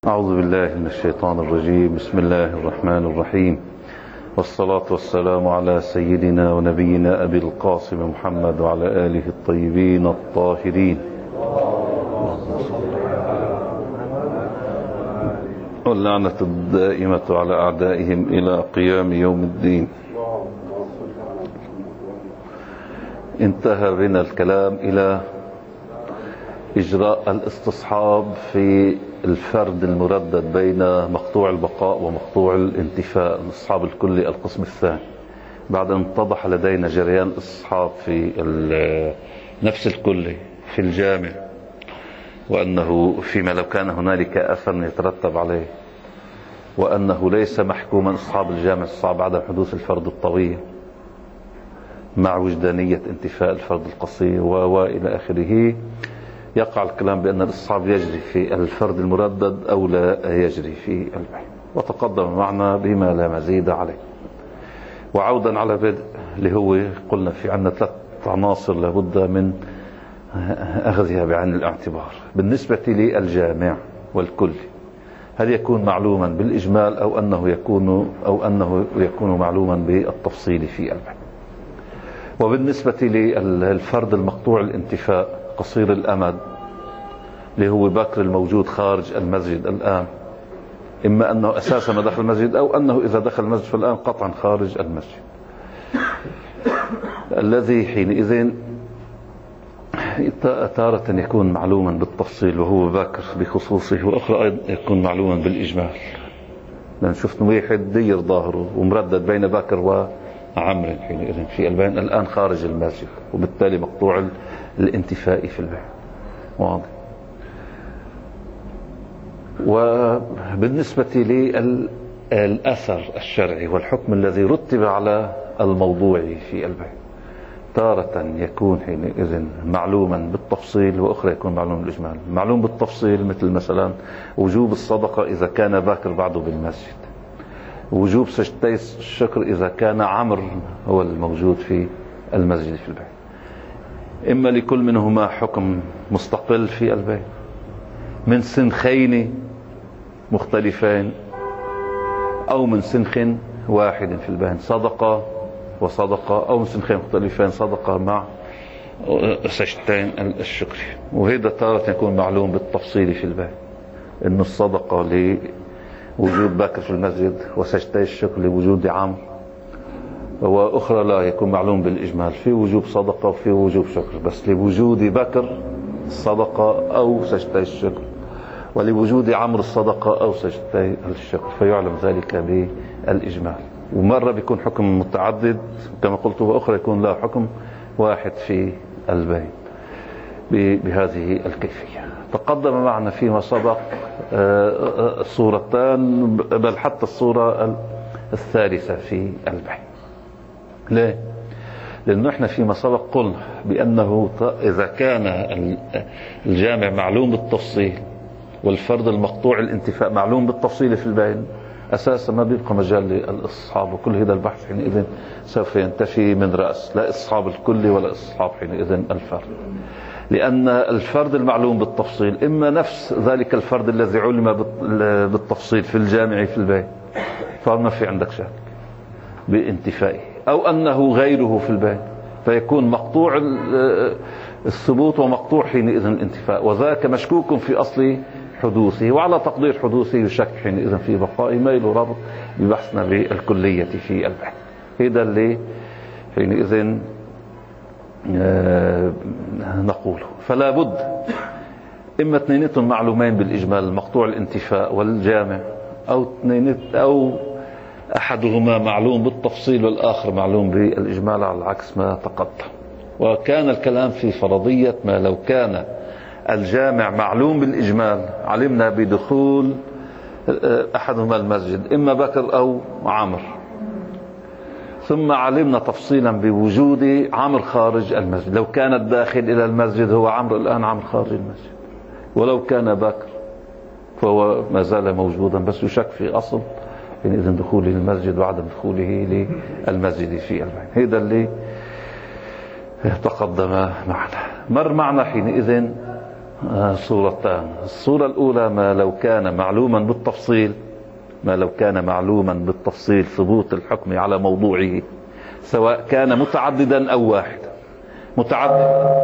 أعوذ بالله من الشيطان الرجيم. بسم الله الرحمن الرحيم، والصلاة والسلام على سيدنا ونبينا أبي القاسم محمد وعلى آله الطيبين الطاهرين، واللعنة الدائمة على أعدائهم إلى قيام يوم الدين. انتهى بنا الكلام إلى إجراء الاستصحاب في الفرد المردد بين مقطوع البقاء ومقطوع الانتفاء، الاستصحاب الكلي القسم الثاني، بعد أن اتضح لدينا جريان الاستصحاب في نفس الكلي في الجامع، وأنه فيما لو كان هنالك أثر يترتب عليه، وأنه ليس محكوما استصحاب الجامع استصحاب عدم حدوث الفرد الطويل مع وجدانية انتفاء الفرد القصير وإلى آخره. يقع الكلام بأن الاستصحاب يجري في الفرد المردد أو لا يجري في البحث، وتقدم معنا بما لا مزيد عليه. وعودا على بدء اللي هو قلنا في عندنا 3 عناصر لابد من أخذها بعين الاعتبار بالنسبة للجامع والكلي. هل يكون معلوما بالإجمال أو أنه يكون معلوما بالتفصيل في البحث؟ وبالنسبة للفرد المقطوع الانتفاء قصير الأمد اللي هو بكر الموجود خارج المسجد الآن، إما أنه أساسا ما دخل المسجد أو أنه إذا دخل المسجد فالآن قطعا خارج المسجد، الذي حينئذ تارة يكون معلوما بالتفصيل وهو باكر بخصوصه، وأخرى أيضا يكون معلوما بالإجمال، لأن شفنا واحد دير ظاهره ومردد بين باكر وعمر حينئذ في البين الآن خارج المسجد، وبالتالي مقطوع الانتفاء في البيع. واضح. وبالنسبة للأثر الشرعي والحكم الذي رتب على الموضوع في البيع، تارة يكون حينئذ معلوما بالتفصيل، وأخرى يكون معلوم بالإجمال. معلوم بالتفصيل مثل مثلا وجوب الصدقة إذا كان باكر بعده بالمسجد، وجوب سجدتي الشكر إذا كان عمر هو الموجود في المسجد في البيع. إما لكل منهما حكم مستقل في البيع من سنخين مختلفين، أو من سنخ واحد في البيع، صدقة وصدقة، أو من سنخين مختلفين صدقة مع سجدتين الشكر. وهذا تارة يكون معلوم بالتفصيل في البيع، إنه الصدقة لوجود باكر في المسجد وسجدتي الشكر لوجود عمر، وأخرى لا يكون معلوم بالإجمال، في وجوب صدقة وفي وجوب شكر، بس لوجود بكر الصدقة أو سجدتي الشكر، ولوجود عمر الصدقة أو سجدتي الشكر، فيعلم ذلك بالإجمال. ومرة بيكون حكم متعدد كما قلت، وأخرى يكون لا حكم واحد في البيت بهذه الكيفية. تقدم معنا فيما سبق صورتان، بل حتى الصورة الثالثة في البيت. ليه؟ لأنه احنا فيما سبق قلنا بأنه إذا كان الجامع معلوم بالتفصيل والفرد المقطوع الانتفاء معلوم بالتفصيل في البين، أساسا ما بيبقى مجال للاستصحاب، وكل هذا البحث حينئذ سوف ينتفي من رأس، لا استصحاب الكل ولا استصحاب حينئذ الفرد، لأن الفرد المعلوم بالتفصيل إما نفس ذلك الفرد الذي علم بالتفصيل في الجامع في البين فما في عندك شك بانتفائه، أو أنه غيره في البين فيكون مقطوع الثبوت ومقطوع حينئذ الانتفاء، وذاك مشكوك في أصل حدوثه، وعلى تقدير حدوثه يشك حينئذ في بقائه، ما له رابط ببحثنا بالكلية في البحث. هذا اللي حينئذ نقوله. فلا بد إما اثنينتهم معلومين بالإجمال، مقطوع الانتفاء والجامع، أو أحدهما معلوم بالتفصيل والآخر معلوم بالإجمال على العكس ما تقدم. وكان الكلام في فرضية ما لو كان الجامع معلوم بالإجمال علمنا بدخول أحدهما المسجد إما بكر أو عمر، ثم علمنا تفصيلا بوجود عمر خارج المسجد، لو كان الداخل إلى المسجد هو عمر الآن عمر خارج المسجد، ولو كان بكر فهو ما زال موجودا بس يشك في أصل حينئذ دخوله للمسجد وعدم دخوله للمسجد في البيت. هذا اللي تقدم معنا. مر معنا حينئذ صورتان. الصورة الأولى ما لو كان معلوما بالتفصيل، ما لو كان معلوما بالتفصيل ثبوت الحكم على موضوعه، سواء كان متعددا أو واحدا. متعدد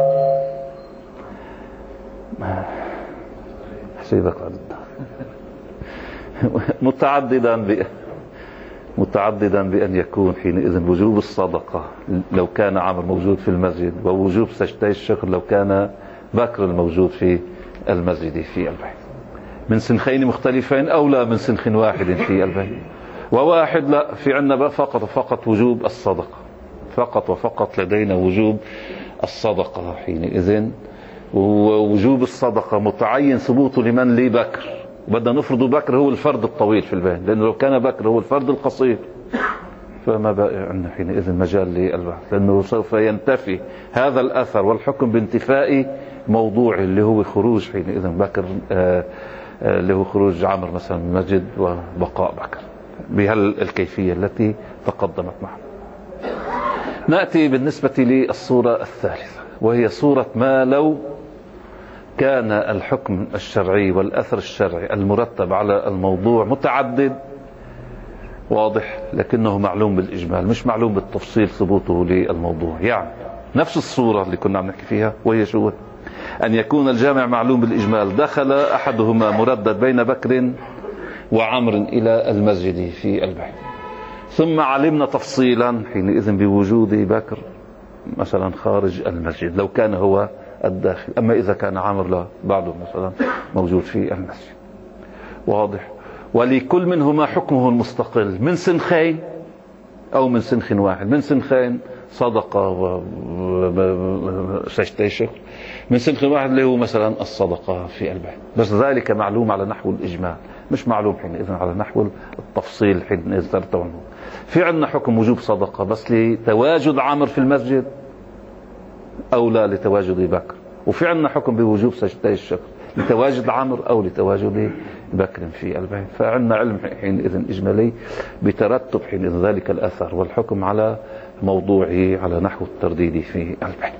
متعددا بأن يكون حينئذ وجوب الصدقة لو كان عمر موجود في المسجد، ووجوب سجدي الشكر لو كان بكر الموجود في المسجد في البيت، من سنخين مختلفين أو لا من سنخ واحد في البيت. وواحد لا، في عندنا فقط وجوب الصدقة، فقط وفقط لدينا وجوب الصدقة حينئذ. ووجوب الصدقة متعين ثبوته لمن؟ لبكر. بدنا نفرض بكر هو الفرد الطويل في البيت، لأنه لو كان بكر هو الفرد القصير فما بقى عندنا حينئذ مجال للبحث، لأنه سوف ينتفي هذا الأثر والحكم بانتفاء موضوع اللي هو خروج حينئذ بكر، اللي هو خروج عمر مثلا من المسجد وبقاء بكر بهالكيفية التي تقدمت معنا. نأتي بالنسبة للصورة الثالثة، وهي صورة ما لو كان الحكم الشرعي والأثر الشرعي المرتب على الموضوع متعدد واضح، لكنه معلوم بالإجمال مش معلوم بالتفصيل ثبوته للموضوع. يعني نفس الصورة اللي كنا عم نحكي فيها، وهي شو؟ أن يكون الجامع معلوم بالإجمال، دخل أحدهما مردد بين بكر وعمر إلى المسجد في البيت، ثم علمنا تفصيلا حينئذ بوجود بكر مثلا خارج المسجد لو كان هو الداخل، أما إذا كان عمر لا بعده مثلا موجود في المسجد. واضح؟ ولكل منهما حكمه المستقل، من سنخين أو من سنخ واحد. من سنخين صدقة وسجدي شكر، من سنخ واحد اللي هو مثلا الصدقة في البيت، بس ذلك معلوم على نحو الإجمال مش معلوم حينئذ على نحو التفصيل. حينئذ ترتبط في عندنا حكم وجوب صدقة بس لتواجد عمر في المسجد أو لا لتواجد بكر، وفي عندنا حكم بوجوب سجدي الشكر لتواجد عمر أو لتواجد بكر في البيت. فعندنا علم حينئذ إجمالي بترتب حينئذ ذلك الأثر والحكم على موضوعه على نحو الترديد في البيت.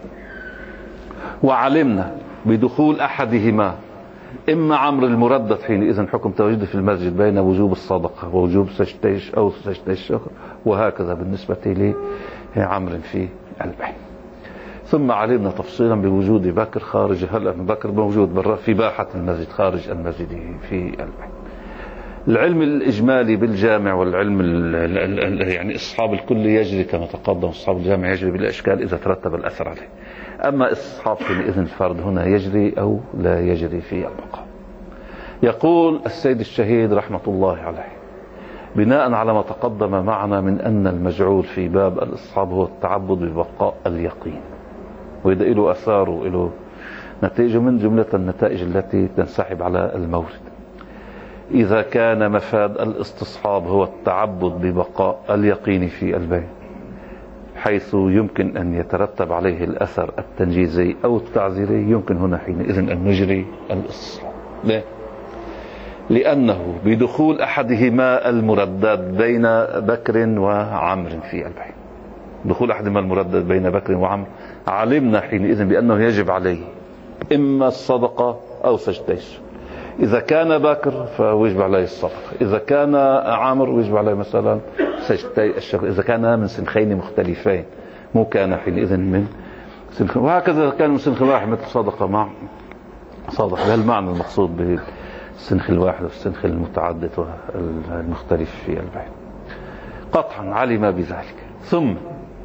وعلمنا بدخول أحدهما، إما عمر المردد حينئذ حكم تواجده في المسجد بين وجوب الصدقة ووجوب سجدي أو سجدي الشكر، وهكذا بالنسبة لعمر في البيت. ثم علمنا تفصيلا بوجود بكر خارج، هل بكر موجود في باحة المسجد خارج المسجد في البيت. العلم الإجمالي بالجامع والعلم يعني أصحاب الكل يجري كما تقدم، أصحاب الجامع يجري بالأشكال إذا ترتب الأثر عليه. أما أصحاب حينئذ الفرد هنا يجري أو لا يجري في البقاء. يقول السيد الشهيد رحمة الله عليه بناء على ما تقدم معنا من أن المجعول في باب الإصحاب هو التعبد ببقاء اليقين، وإذا له أثار وله نتائج من جملة النتائج التي تنسحب على المورد. إذا كان مفاد الاستصحاب هو التعبد ببقاء اليقين في البيت، حيث يمكن أن يترتب عليه الأثر التنجيزي أو التعزيري، يمكن هنا حينئذ أن نجري الاستصحاب. ليه؟ لأنه بدخول أحدهما المردد بين بكر وعمر في البيت، دخول أحدهما المردد بين بكر وعمر، علمنا حينئذ بأنه يجب عليه إما الصدقة أو سجدي الشكر. إذا كان بكر فيجب عليه الصدقة، إذا كان عمر يجب عليه مثلا سجدي الشكر، إذا كان من سنخين مختلفين مو كان حينئذ من سنخ، وهكذا كان من سنخ واحد مثل صدقة مع صدقة. هذا المعنى المقصود بالسنخ الواحد والسنخ المتعدد والمختلف في البيت. قطعا علم بذلك. ثم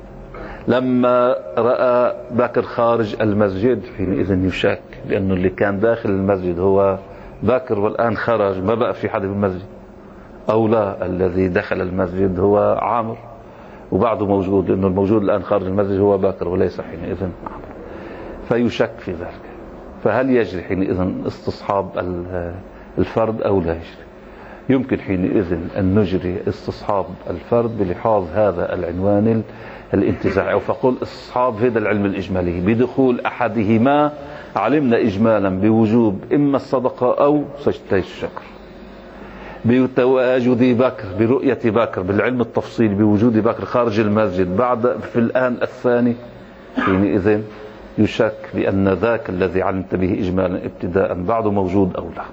لما رأى بكر خارج المسجد حينئذ يشك، لأنه اللي كان داخل المسجد هو بكر والآن خرج ما بقى في حدا بالمسجد، أو لا الذي دخل المسجد هو عامر وبعده موجود، لأنه الموجود الآن خارج المسجد هو بكر وليس حينئذ عامر، فيشك في ذلك. فهل يجري حينئذ استصحاب الفرد أو لا يجري؟ يمكن حينئذ أن نجري استصحاب الفرد بلحاظ هذا العنوان الانتزاعي، أو فقل استصحاب هذا العلم الإجمالي بدخول أحدهما، علمنا إجمالا بوجوب إما الصدقة أو سجدي الشكر، بتواجد بكر برؤية بكر بالعلم التفصيلي بوجود بكر خارج المسجد بعد في الآن الثاني حينئذ يشك بأن ذاك الذي علمت به إجمالا ابتداء بعده موجود أو لا.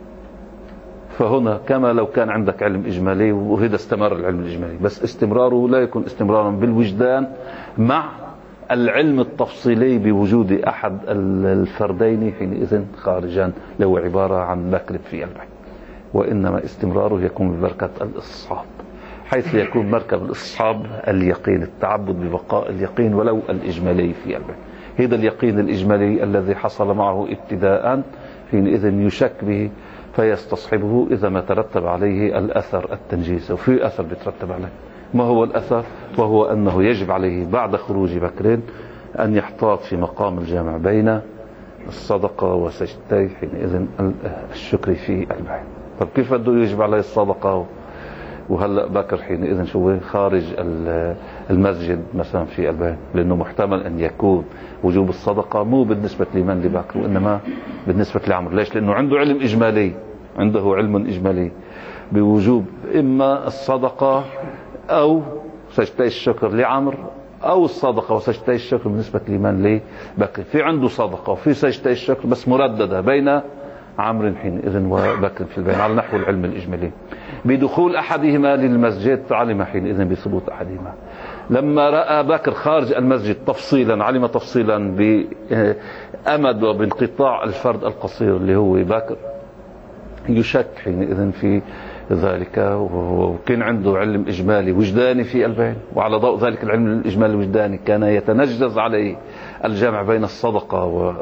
فهنا كما لو كان عندك علم إجمالي وهذا استمر العلم الإجمالي، بس استمراره لا يكون استمرارا بالوجدان مع العلم التفصيلي بوجود أحد الفردين حينئذ خارجان له عبارة عن مكلب في البحث، وإنما استمراره يكون ببركة الاستصحاب، حيث يكون مركب الاستصحاب اليقين، التعبد ببقاء اليقين ولو الإجمالي في البحث. هذا اليقين الإجمالي الذي حصل معه ابتداء حينئذ يشك به فيستصحبه إذا ما ترتب عليه الأثر التنجيز. وفي أثر بيترتب عليه، ما هو الأثر؟ وهو أنه يجب عليه بعد خروج بكر أن يحتاط في مقام الجامع بين الصدقة وسجدتي حينئذ الشكر في البحث. طب كيف بده يجب عليه الصدقة وهلأ بكر حينئذ شو خارج المسجد مثلا في البيت؟ لأنه محتمل أن يكون وجوب الصدقة مو بالنسبة لمن لبكر وإنما بالنسبة لعمر. ليش؟ لأنه عنده علم إجمالي، عنده علم إجمالي بوجوب إما الصدقة أو سجدتي الشكر لعمر، أو الصدقة وسجدتي الشكر بالنسبة لمن لبكر. في عنده صدقة وفي سجدتي الشكر بس مرددة بين عمرو حينئذ وبكر في البين على نحو العلم الإجمالي. بدخول أحدهما للمسجد علم حينئذ بثبوت أحدهما. لما رأى بكر خارج المسجد تفصيلا علم تفصيلا بأمد وبانقطاع الفرد القصير اللي هو بكر، يشك حينئذ في ذلك، وكان عنده علم إجمالي وجداني في البين، وعلى ضوء ذلك العلم الإجمالي الوجداني كان يتنجز عليه الجمع بين الصدقة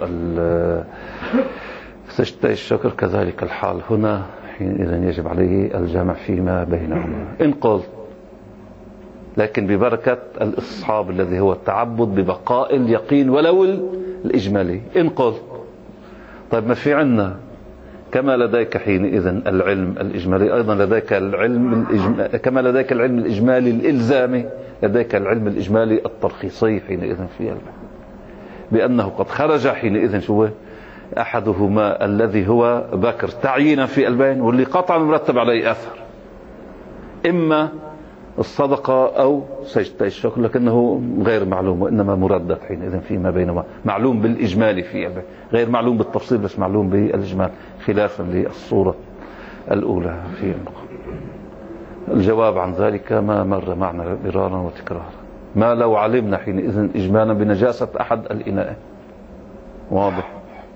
سجدتي الشكر. كذلك الحال هنا حينئذ يجب عليه الجمع فيما بينهما إن قلت، لكن ببركة الاستصحاب الذي هو التعبد ببقاء اليقين ولو الإجمالي إن قلت. طيب ما في عنا كما لديك حينئذ العلم الإجمالي أيضا لديك كما لديك العلم الإجمالي الإلزامي لديك العلم الإجمالي الترخيصي حينئذ في البحث، بأنه قد خرج حينئذ شو أحدهما الذي هو بكر تعيينا في البين، واللي قطعا مرتب عليه أثر إما الصدقة أو سجدتي الشكر، لكنه غير معلوم وإنما مردد حينئذ فيما بينهما، معلوم بالإجمال في البين غير معلوم بالتفصيل بس معلوم بالإجمال، خلافا للصورة الأولى في المقام. الجواب عن ذلك ما مر معنا مرارا وتكرارا. ما لو علمنا حينئذ إجمالا بنجاسة أحد الإناء، واضح؟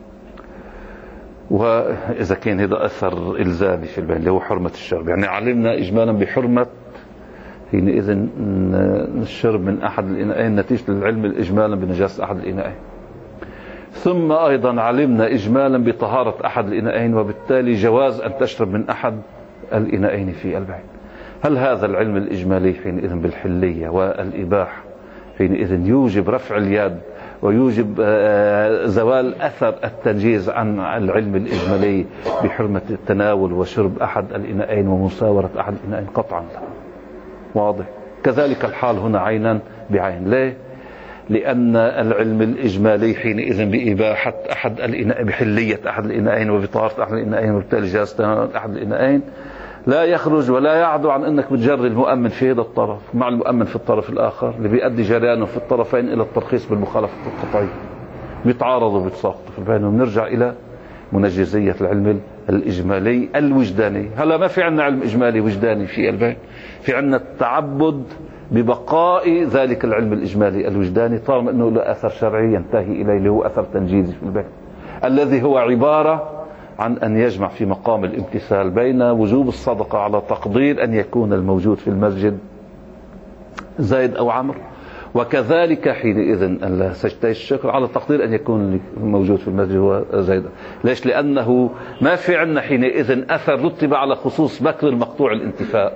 وإذا كان هذا أثر إلزامي في البين اللي هو حرمة الشرب، يعني علمنا إجمالا بحرمة حينئذ الشرب من أحد الإناءين نتيجة العلم الإجمالا بنجاسة أحد الإناءين، ثم أيضا علمنا إجمالا بطهارة أحد الإناءين وبالتالي جواز أن تشرب من أحد الإناءين في البين. هل هذا العلم الإجمالي حينئذ بالحلية والإباحة حينئذ يوجب رفع اليد ويوجب زوال أثر التنجيز عن العلم الإجمالي بحرمة التناول وشرب أحد الإناءين ومساورة أحد الإناءين؟ قطعا لا، واضح. كذلك الحال هنا عينا بعين. ليه؟ لأن العلم الإجمالي حينئذ بإباحة أحد الإناء بحلية أحد الإناءين وبطهارة أحد الإناءين وبالتالي جاز أحد الإناءين لا يخرج ولا يعدو عن أنك بتجري المؤمن في هذا الطرف مع المؤمن في الطرف الآخر اللي بيؤدي جريانه في الطرفين إلى الترخيص بالمخالفة القطعية، بيتعارضوا بيتساقطوا في بينهم. نرجع إلى منجزية العلم الإجمالي الوجداني. هلا ما في عنا علم إجمالي وجداني في البين، في عنا التعبد ببقاء ذلك العلم الإجمالي الوجداني طالما أنه له أثر شرعي ينتهي إليه اللي هو أثر تنجيزي في البين، الذي هو عبارة عن أن يجمع في مقام الامتثال بين وجوب الصدقة على تقدير أن يكون الموجود في المسجد زيد أو عمرو، وكذلك حينئذ سجدتي الشكر على تقدير أن يكون الموجود في المسجد هو زيد. ليش؟ لأنه ما في عنا حينئذ أثر رتب على خصوص بكر المقطوع الانتفاء،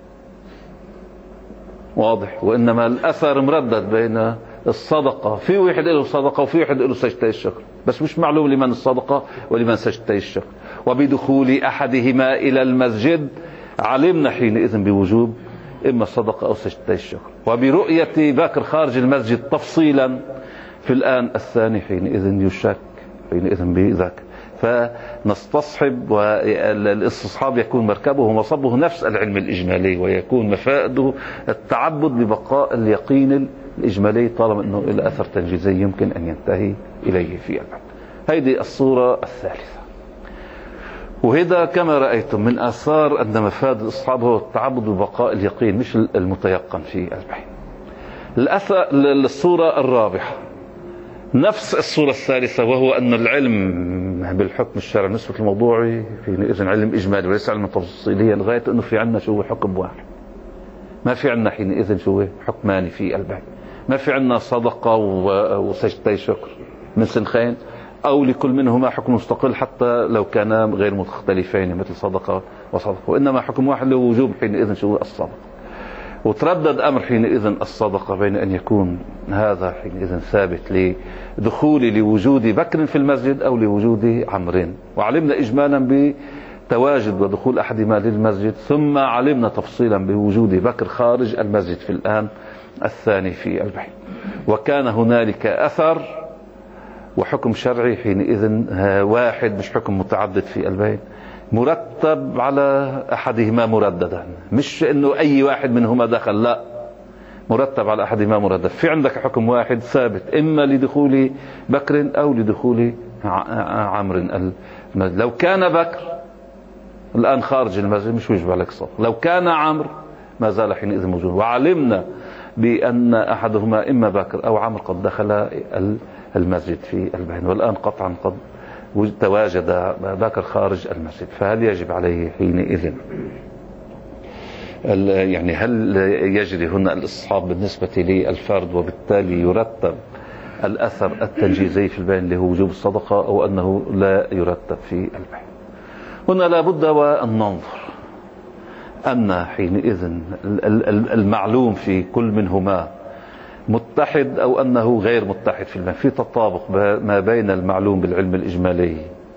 واضح؟ وإنما الأثر مردد بين الصدقة، في واحد له صدقة وفي واحد له سجدتي الشكر، بس مش معلوم لمن الصدقة ولمن سجدتي الشكر. وبدخول أحدهما إلى المسجد علمنا حينئذ بوجوب إما الصدقة أو سجدتي الشكر. وبرؤية بكر خارج المسجد تفصيلا في الآن الثاني حينئذ يشك حينئذ بذاك، فنستصحب، والاستصحاب يكون مركبه ومصبه نفس العلم الإجمالي، ويكون مفاده التعبد ببقاء اليقين الإجمالي طالما أنه إلى أثر تنجيزي يمكن أن ينتهي إليه في البحث. هذه الصورة الثالثة. وهذا كما رأيتم من آثار أن مفاد الاستصحاب هو التعبد ببقاء اليقين مش المتيقن في البحث. الصورة الرابعة نفس الصورة الثالثة، وهو أن العلم بالحكم الشرعي بالنسبة للموضوعي حينئذ علم إجمالي وليس علم تفصيليا، لغاية أنه في عندنا شو حكم واحد، ما في عندنا حينئذ شو حكمان في البحث، ما في عندنا صدقة وسجدتي شكر من سنخين أو لكل منهما حكم مستقل حتى لو كانا غير مختلفين مثل صدقة وصدقة، وإنما حكم واحد له وجوب حينئذ شو الصدقة. وتردد أمر حينئذ الصدقة بين أن يكون هذا حينئذ ثابت لدخول لوجود بكر في المسجد أو لوجود عمر، وعلمنا إجمالا بتواجد ودخول أحدهما للمسجد، ثم علمنا تفصيلا بوجود بكر خارج المسجد في الآن الثاني في البحث. وكان هنالك أثر وحكم شرعي حينئذ واحد مش حكم متعدد في البيت، مرتب على أحدهما مرددا، مش إنه أي واحد منهما دخل، لا، مرتب على أحدهما مردد. في عندك حكم واحد ثابت إما لدخول بكر أو لدخول عمر. لو كان بكر الآن خارج المسجد مش وجب عليك صدقة، لو كان عمر ما زال حينئذ موجود، وعلمنا بأن أحدهما إما بكر أو عمر قد دخل المسجد في البين، والآن قطعا قد تواجد بكر خارج المسجد، فهل يجب عليه حينئذ يعني هل يجري هنا الاستصحاب بالنسبة للفرد وبالتالي يرتب الأثر التنجيزي في البين اللي هو وجوب الصدقة، أو أنه لا يرتب في البين؟ هنا لابد وأن ننظر أن حينئذ المعلوم في كل منهما متحد أو أنه غير متحد في البين، في تطابق ما بين المعلوم بالعلم الإجمالي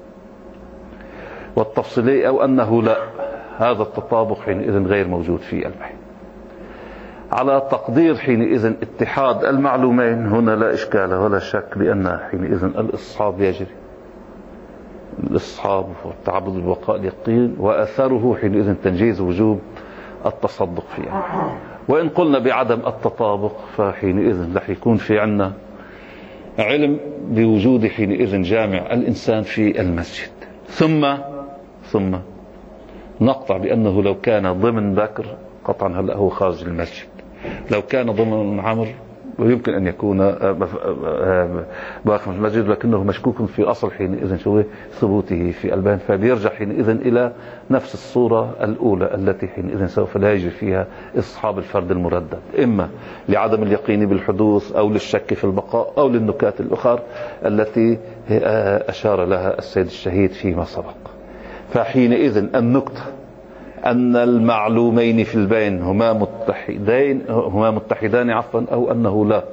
والتفصيلي، أو أنه لا، هذا التطابق حينئذ غير موجود في البين. على تقدير حينئذ اتحاد المعلومين هنا لا إشكال ولا شك بأن حينئذ الاستصحاب يجري، الاستصحاب والتعبد بالبقاء اليقين، وأثره حينئذ تنجيز وجوب التصدق فيه. وإن قلنا بعدم التطابق فحينئذ رح يكون في عنا علم بوجود حينئذ جامع الإنسان في المسجد، ثم نقطع بأنه لو كان ضمن بكر قطعا هلأ هو خارج المسجد، لو كان ضمن عمر ويمكن أن يكون باقي في المسجد، لكنه مشكوك في أصل حينئذ شو ثبوته في البين، فبيرجع حينئذ إلى نفس الصورة الأولى التي حينئذ سوف لا يجري فيها استصحاب الفرد المردد، إما لعدم اليقين بالحدوث أو للشك في البقاء أو للنكات الأخرى التي أشار لها السيد الشهيد فيما سبق. فحينئذ النكتة أن المعلومين في البين هما متحدان أو أنه لا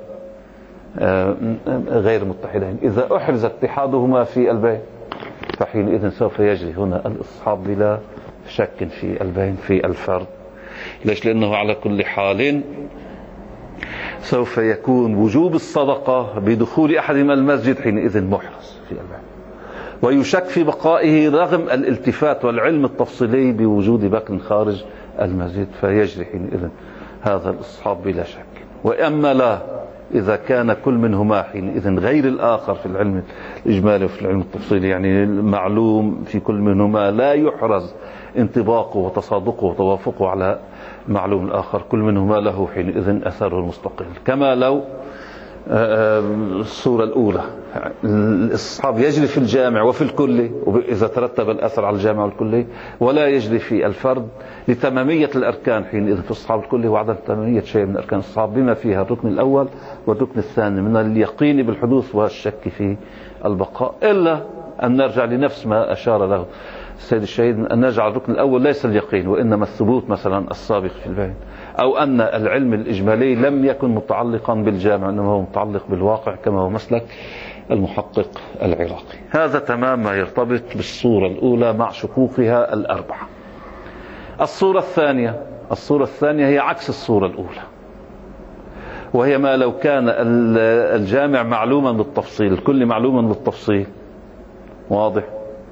غير متحدين. إذا أحرز اتحادهما في البين فحينئذ سوف يجري هنا الاستصحاب بلا شك في البين في الفرد. ليش؟ لأنه على كل حال سوف يكون وجوب الصدقة بدخول أحدهما المسجد حينئذ محرز في البين، ويشك في بقائه رغم الالتفات والعلم التفصيلي بوجود بكر خارج المسجد، فيجري حينئذ هذا الاستصحاب بلا شك. وأما لا، إذا كان كل منهما حينئذ غير الآخر في العلم الإجمالي وفي العلم التفصيلي، يعني المعلوم في كل منهما لا يحرز انطباقه وتصادقه وتوافقه على معلوم الآخر، كل منهما له حينئذ أثره المستقل، كما لو الصورة الأولى الاستصحاب يجري في الجامع وفي الكلي، إذا ترتب الأثر على الجامع والكلي، ولا يجري في الفرد لتمامية الأركان حينئذ في الاستصحاب الكلي وعدم تمامية شيء من أركان الاستصحاب، بما فيها الركن الأول والركن الثاني من اليقين بالحدوث والشك في البقاء، إلا أن نرجع لنفس ما أشار له السيد الشهيد، أن نجعل الركن الأول ليس اليقين وإنما الثبوت مثلا السابق في البين، أو أن العلم الإجمالي لم يكن متعلقا بالجامع إنما هو متعلق بالواقع كما هو مسلك المحقق العراقي. هذا تمام ما يرتبط بالصورة الأولى مع شقوقها الأربعة. الصورة الثانية هي عكس الصورة الأولى، وهي ما لو كان الجامع معلوما بالتفصيل، الكل معلوما بالتفصيل، واضح،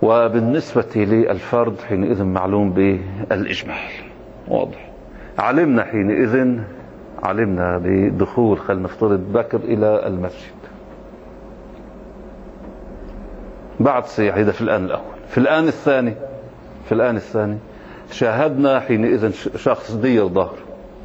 وبالنسبة للفرد حينئذ معلوم بالإجمال. واضح. علمنا بدخول، خلينا نفترض بكر إلى المسجد بعد ساعة، هذا في الآن الأول. في الآن الثاني شاهدنا حينئذ شخص دير ظهر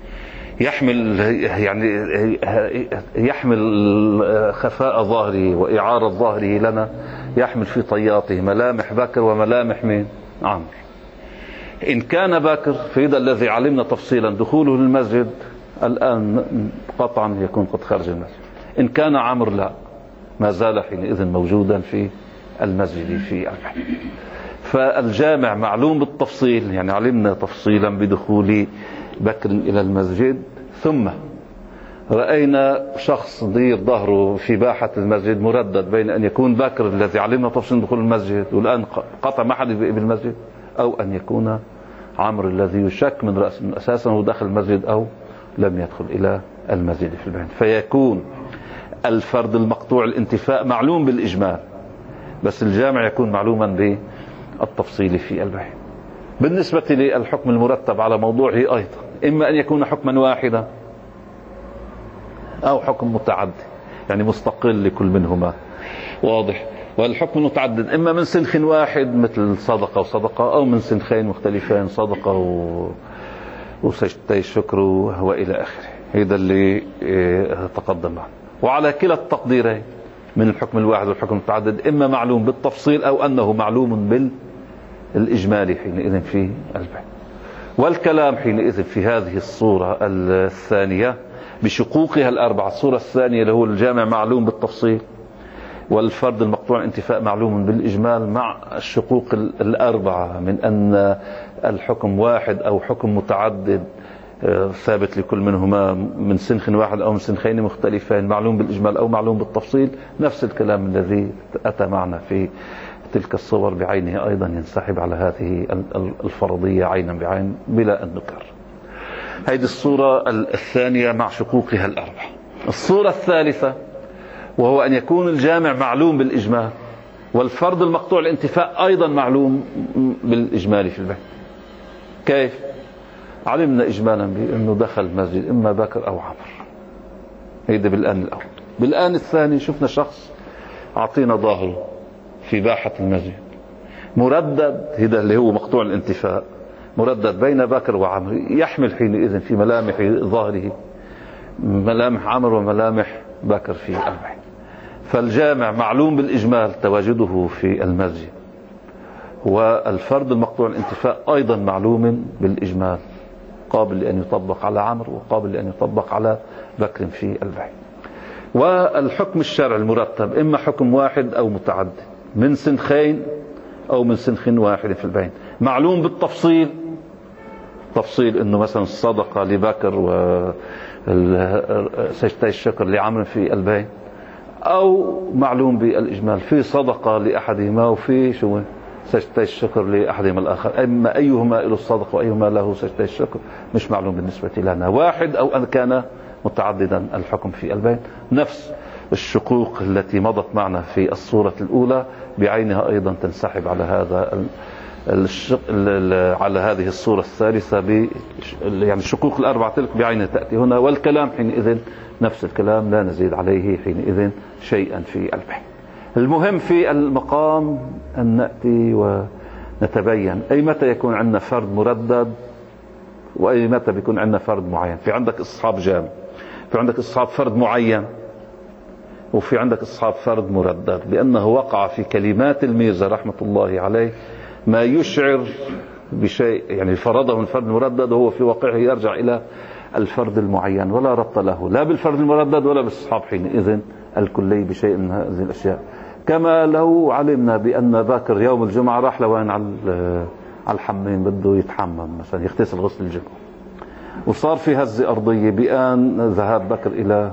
يحمل خفاء ظهره وإعارة ظهره لنا، يحمل في طياته ملامح بكر وملامح من عمرو. إن كان بكر فإذا الذي علمنا تفصيلا دخوله للمسجد الآن قطعا يكون قد خرج المسجد. إن كان عمرو لا، ما زال حينئذ موجودا في المسجد في البيت. فالجامع معلوم بالتفصيل، يعني علمنا تفصيلا بدخول بكر إلى المسجد، ثم رأينا شخص ضير ظهره في باحة المسجد مردد بين أن يكون بكر الذي علمنا تفصيل دخول المسجد والآن قطع ما حد بالمسجد، أو أن يكون عمرو الذي يشك من أساسا هو دخل المسجد أو لم يدخل إلى المسجد في البيت. فيكون الفرد المقطوع الانتفاء معلوم بالإجمال، بس الجامع يكون معلوما بالتفصيل في البيت. بالنسبة للحكم المرتب على موضوعه أيضا، إما أن يكون حكما واحدا أو حكم متعدد، يعني مستقل لكل منهما. واضح. والحكم المتعدد إما من سنخ واحد مثل صدقة وصدقة، أو من سنخين مختلفين صدقة وسجدتي الشكر وإلى آخره. هذا اللي تقدم معنا. وعلى كلا التقديرين من الحكم الواحد والحكم المتعدد، إما معلوم بالتفصيل أو أنه معلوم بالإجمالي حينئذ في البيت. والكلام حينئذ في هذه الصورة الثانية بشقوقها الأربعة. الصورة الثانية اللي هو الجامع معلوم بالتفصيل والفرد المقطوع الانتفاء معلوم بالإجمال، مع الشقوق الأربعة من أن الحكم واحد أو حكم متعدد ثابت لكل منهما من سنخ واحد أو من سنخين مختلفين، معلوم بالإجمال أو معلوم بالتفصيل. نفس الكلام الذي أتى معنا في تلك الصور بعينه أيضا ينسحب على هذه الفرضية عينا بعين بلا أن نكرر. هذه الصورة الثانية مع شقوقها الأربعة. الصورة الثالثة وهو أن يكون الجامع معلوم بالإجمال والفرد المقطوع الانتفاء أيضا معلوم بالإجمال في البيت. كيف؟ علمنا إجمالا بأنه دخل المسجد إما بكر أو عمر، هيدا بالآن الأول. بالآن الثاني شفنا شخص أعطينا ظاهره في باحة المسجد مردد، هذا اللي هو مقطوع الانتفاء، مردد بين بكر وعمر، يحمل حينئذ في ملامح ظهره ملامح عمر وملامح بكر في البيت. فالجامع معلوم بالإجمال تواجده في المسجد، والفرد المقطوع الانتفاء أيضا معلوم بالإجمال، قابل لأن يطبق على عمرو وقابل لأن يطبق على بكر في البيت. والحكم الشرعي المرتب إما حكم واحد أو متعدد من سنخين أو من سنخ واحد في البيت، معلوم بالتفصيل، تفصيل إنه مثلا الصدقة لبكر وسجدتي الشكر لعمرو في البيت، أو معلوم بالإجمال في صدقة لأحدهما وفي سجدتي الشكر لأحدهما الآخر، أما أيهما له الصدقة وأيهما له سجدتي الشكر مش معلوم بالنسبة لنا، واحد أو أن كان متعددا الحكم في البيت. نفس الشقوق التي مضت معنا في الصورة الأولى بعينها أيضا تنسحب على هذا على هذه الصورة الثالثة يعني الشقوق الأربعة تلك بعينها تأتي هنا. والكلام حينئذ نفس الكلام لا نزيد عليه حينئذ شيئا في البيت. المهم في المقام أن نأتي ونتبين أي متى يكون عندنا فرد مردد وأي متى بيكون عندنا فرد معين. في عندك اصحاب جامع، في عندك اصحاب فرد معين، وفي عندك اصحاب فرد مردد، لأنه وقع في كلمات الميرزا رحمة الله عليه ما يشعر بشيء، يعني فرضه من فرد مردد وهو في واقعه يرجع إلى الفرد المعين، ولا ربط له لا بالفرد المردد ولا بالصحاب حينئذ الكلي بشيء من هذه الأشياء. كما لو علمنا بأن باكر يوم الجمعة راح لوين على الحمام بده يتحمم مثلا يغتسل غسل الجمعة، وصار في هزة أرضية بأن ذهاب بكر إلى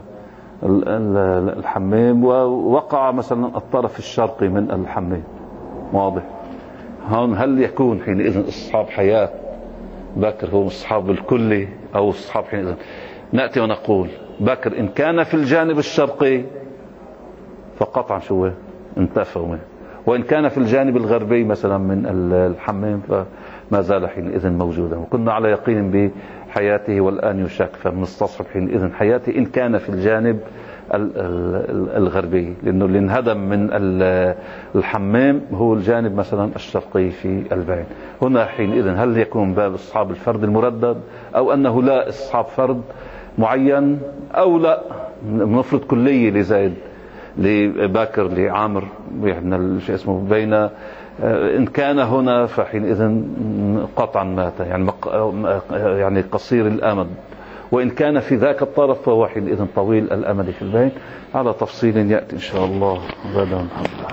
الحمام ووقع مثلا الطرف الشرقي من الحمام. واضح؟ هون هل يكون حينئذ أصحاب حياة بكر هو أصحاب الكلي أو أصحاب حينئذ؟ نأتي ونقول بكر إن كان في الجانب الشرقي فقطعا شو انتفوا منه، وإن كان في الجانب الغربي مثلا من الحمام فما زال حينئذ موجودا، وكنا على يقين بحياته والآن يشك، فبنستصحب حينئذ حياته إن كان في الجانب الغربي، لأنه اللي انهدم من الحمام هو الجانب مثلا الشرقي في البعين. هنا حينئذ هل يكون باب استصحاب الفرد المردد، أو أنه لا استصحاب فرد معين، أو لا نفرض كلية لزيد لباكر لعامر من شيء اسمه بين، إن كان هنا فحينئذ قطعا مات، يعني قصير الأمد، وإن كان في ذاك الطرف فهو حينئذ طويل الأمد في البين. على تفصيل يأتي إن شاء الله غدا.